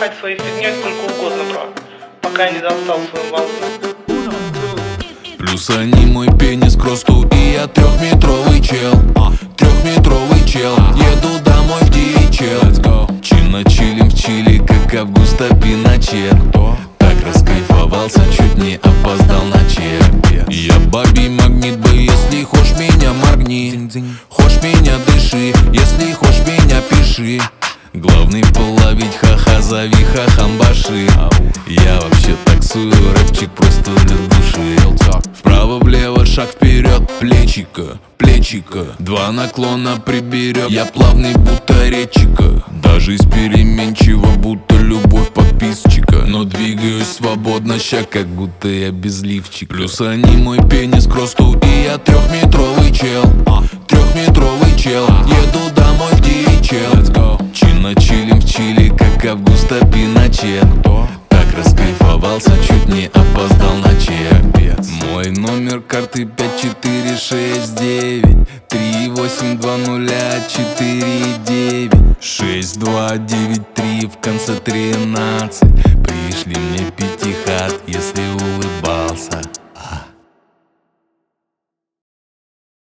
махать своей фигней сколько угодно, бро, пока я не достал свою волну. Плюс они мой пенис к росту, и я трехметровый чел. Трехметровый чел, еду домой в DHL. Чинно чилим в Чили, как Августа Пиночет. Так раскайфовался, чуть не опоздал на чек. Я бабий магнит, бы если хочешь меня моргни. Хочешь меня дыши, если хочешь меня пиши. Главный половить, ха-ха, зови хахамбаши. Я вообще таксую, рэпчик просто для души. Вправо-влево, шаг вперед, плечика, плечика. Два наклона приберет, я плавный, будто речика. Даже из переменчиво, будто любовь подписчика. Но двигаюсь свободно, ща, как будто я без лифчика. Плюс они мой пенис к росту, и я трехметровый чел. Трехметровый чел, еду домой в DHL. Чинно чилим в Чили, как Августа Пиночет. Так раскайфовался, чуть не опоздал на чек. Мой номер карты 5469 382049 6293 в конце 13. Пришли мне пятихат, если улыбался.